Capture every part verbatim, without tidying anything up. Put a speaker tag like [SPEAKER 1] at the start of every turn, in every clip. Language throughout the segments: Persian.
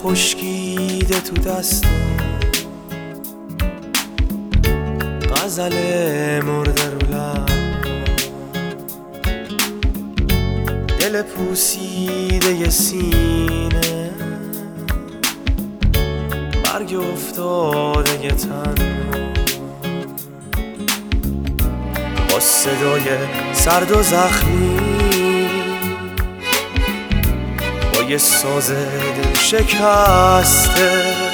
[SPEAKER 1] خشکیده تو دستم، غزل مرده رو لب، دل پوسیده ی سینه، برگ افتاده ی تنها، با صدای سرد و زخمی، با یه ساز دل شکسته،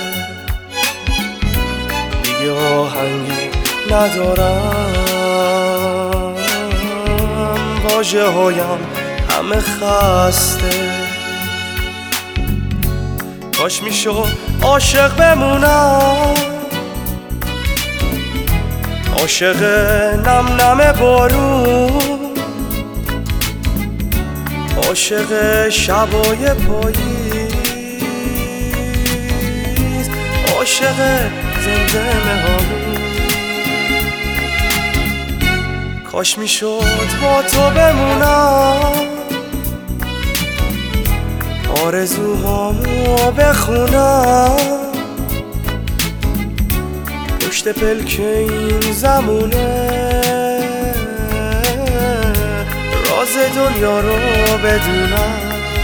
[SPEAKER 1] دیگه آهنگی ندارم، واژه هایم همه خسته. کاش میشد عاشق بمونم، عاشق نم نم بارون، عاشق شبای پاییز، عاشق زمزمه هامون. کاش میشد با تو بمونم، آرزوهامو بخونم، پشت پلک این زمونه، راز دنیا رو بدونم.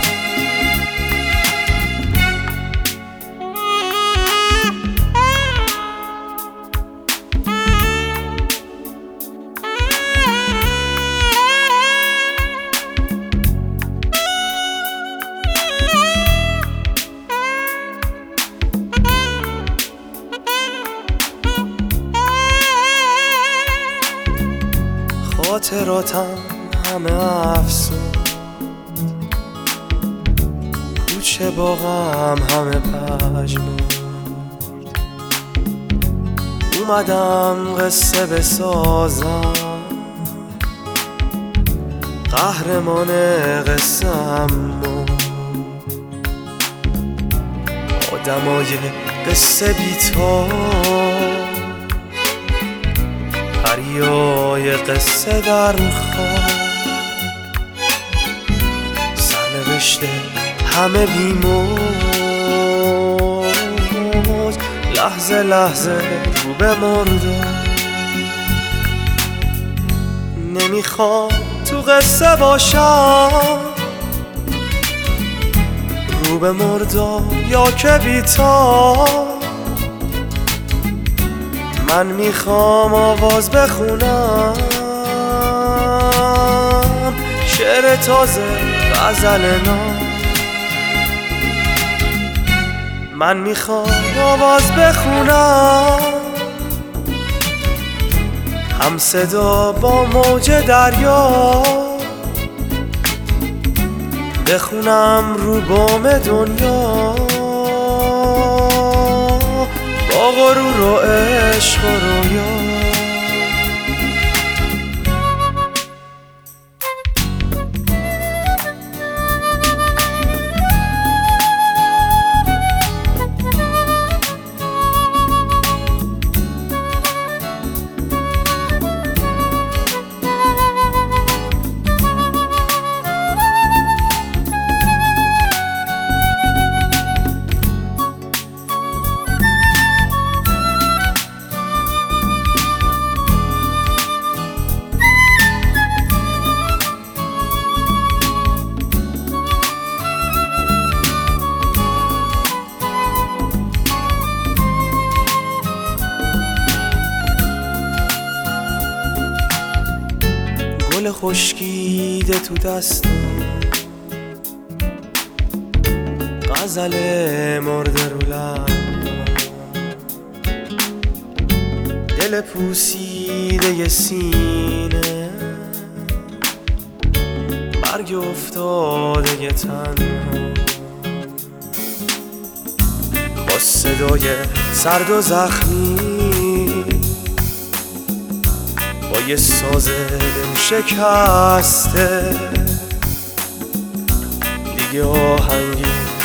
[SPEAKER 1] خاطراتم همه افسون، کوچه باغم همه پژمرد، اومدم قصه بسازم، قهرمان قصه‌ام آدمای قصه بی‌تا، پریای قصه در خواب، سرنوشته همه بیموج، لحظه لحظه رو به مرده. نمیخوام تو قصه باشم، رو به مرده یا که بیتا، من میخوام آواز بخونم، شعر تازه غزل نو. من میخوام آواز بخونم، هم صدا با موج دریا، بخونم رو بام دنیا، با غرور و عشق و رویا. گل خشکیده تو دستم، غزل مرده رو لب، دل پوسیده ی سینه، برگ افتاده ی تنها، با صدای سرد و زخمی، با یه ساز دل شکسته، دیگه آهنگی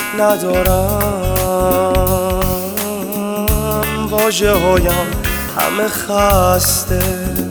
[SPEAKER 1] ندارم، واژه هایم همه خسته.